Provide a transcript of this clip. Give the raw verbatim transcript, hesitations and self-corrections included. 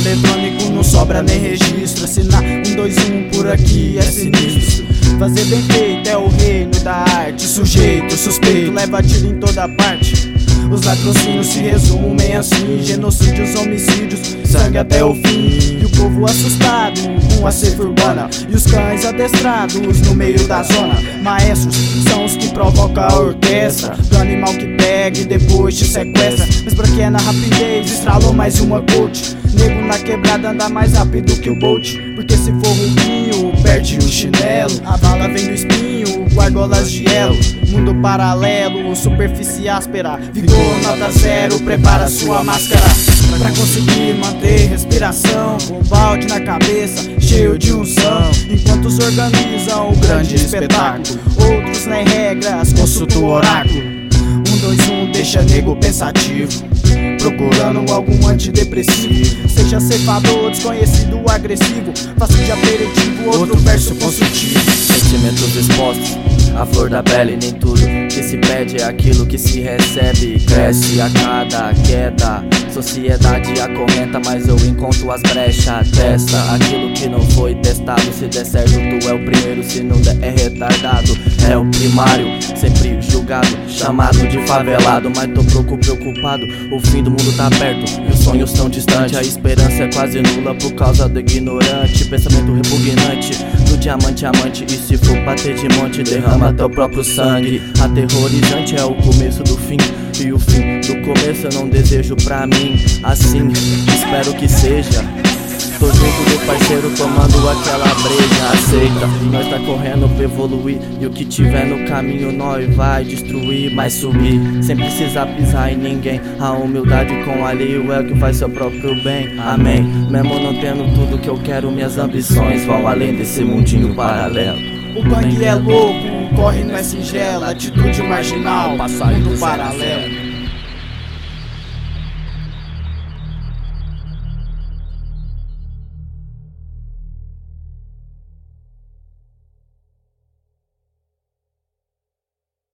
eletrônico não sobra nem registro. Assinar um, dois, um por aqui é sinistro. Fazer bem feito é o reino da arte. Sujeito, suspeito, leva tiro em toda parte. Os latrocínios se resumem assim: genocídios, homicídios, sangue até o fim. E o povo assustado com a cefa urbana, e os cães adestrados no meio da zona. Maestros são os que provocam a orquestra do animal que pega e depois te sequestra. Mas pra que é na rapidez, estralou mais uma coach. Nego na quebrada anda mais rápido que o Bolt. Porque se for ruguinho, perde o chinelo. A bala vem do espinho, argolas de elo. Mundo paralelo, superfície áspera. Vigor nota zero, prepara sua máscara. Pra conseguir manter respiração, com balde na cabeça, cheio de unção. Enquanto os organizam o grande espetáculo, outros nem regras, consultam o oráculo. Um, dois, um, deixa nego pensativo, procurando algum antidepressivo. Seja ceifador, desconhecido, agressivo, faço de aperitivo outro verso construtivo. Sentimentos expostos, a flor da pele. Nem tudo que se pede é aquilo que se recebe. Cresce a cada queda, sociedade acorrenta, mas eu encontro as brechas. Testa aquilo que não foi testado. Se der certo tu é o primeiro, se não der é retardado. É o primário, sempre julgado, chamado de favelado. Mas tô pouco preocupado, o fim do mundo tá perto e os sonhos tão distantes. A esperança é quase nula por causa do ignorante. Pensamento repugnante do diamante amante. E se for bater de monte, derrama teu próprio sangue. Aterrorizante é o começo do fim, e o fim do começo eu não desejo pra mim. Assim, espero que seja. Tô junto do parceiro tomando aquela breja. Aceita, nós tá correndo pra evoluir, e o que tiver no caminho nós vai destruir. Mas subir, sem precisar pisar em ninguém. A humildade com alheio é o que faz seu próprio bem. Amém, mesmo não tendo tudo que eu quero, minhas ambições vão além desse mundinho paralelo. O gangue é louco, corre não é singela, atitude marginal, mundo paralelo.